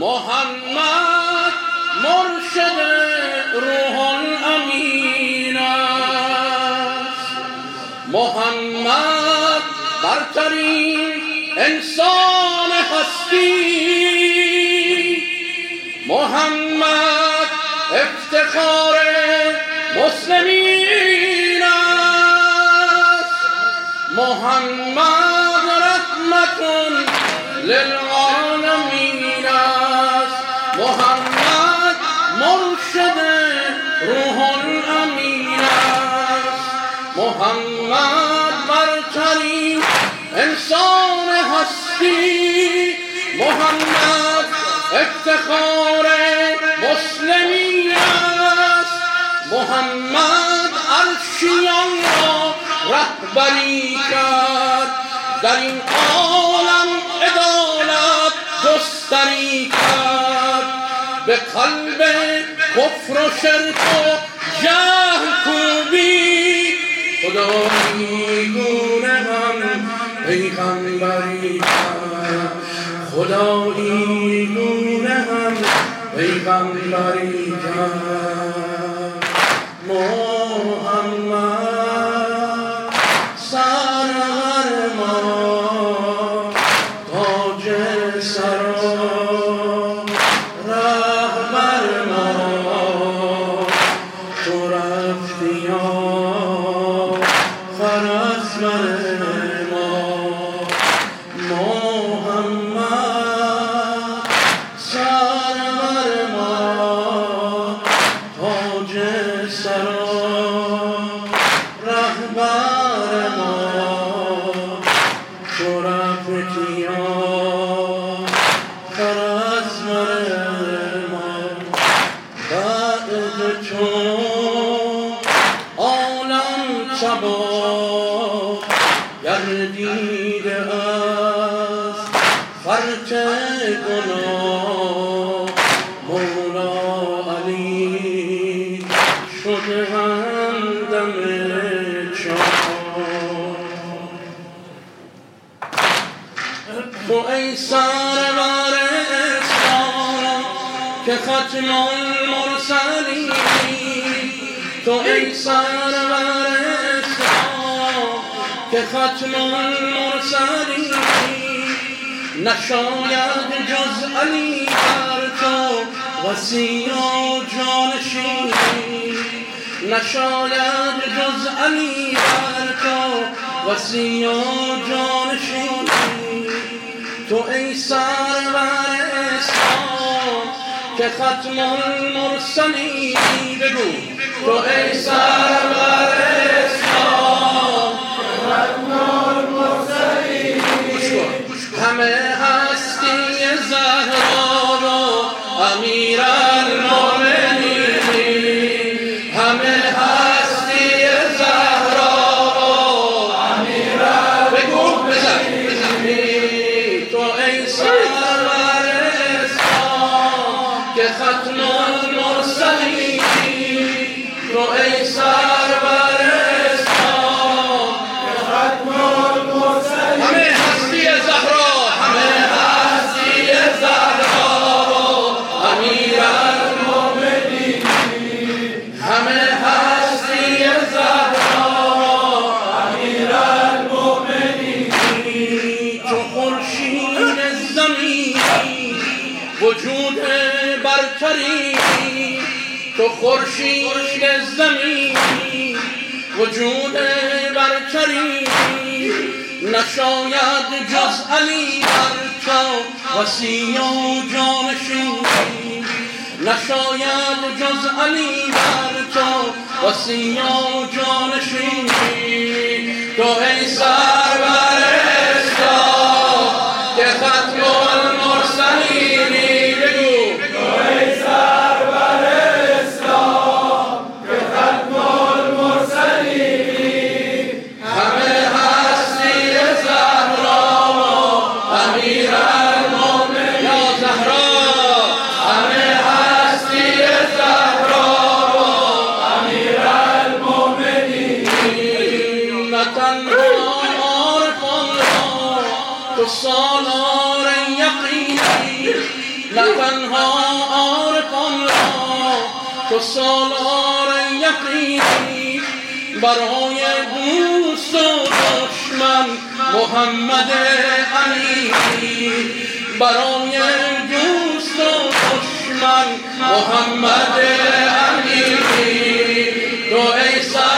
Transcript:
محمد مرشد روح الامین است. محمد برترین انسان هستی، محمد افتخار مسلمین است. محمد رحمت للعالمین است. محمد مرشد روح الامین است. محمد برترین انسان هستی، محمد افتخار مسلمین است. محمد عرشیان را رهبری کرد، در این عالم عدالت گستری کرد. به قلب کفر و شرک و جهل کوبی، خدایی گونه هم پیغمبری کرد. خدایی گونه هم پیغمبری کرد. محمد سرور ما، تاج سرا، رهبر ما، تو رفتی یا فرزمر ما. محمد سرور ما، تاج سرا، رهبر ما، تو رفتی یا فرزمر ما. بعد تو عالم تباه گردیده است، خرج گناه مولا علی شده همدم چاه. تو ای سرور اسلام که ختم المرسلین، تو ای سرور اسلام که ختم المرسلین، نشاید جز علی بر تو وصی و جانشین، نشاید جز علی بر تو وصی و جانشین. تو ای سرور اسلام که ختم المرسلین، بگو تو ای سرور اسلام که ختم المرسلین، همه هستی زهرا و امیرالمومنین، همه هستی زهرا و امیرالمومنین. بگو بزن تو ای سرور اسلام که ختم المرسلین، تو ای سرور اسلام که ختم المرسلین، همه هستی زهرا، همه هستی زهرا و امیرالمومنین، همه هستی زهرا و امیرالمومنین. تو خورشید زمین وجود برتری، تو خورشید زمین وجود برتری، نشاید جز علی بر تو وصی و جانشین، نشاید جز علی بر تو وصی و جانشین. تو ای سرور اسلام که ختم المرسلینی، بگو تو ای سرور اسلام که ختم المرسلینی، همه هستی زهرا و امیرالمومنین. یا زهرا، همه هستی زهرا و امیرالمومنین. نه تنها عارفان را تو سالار یقینی، نه تنها عارفان را تو سالار یقینی برای دوست و دشمن محمد علی برای دوست و دشمن محمد علی تو ای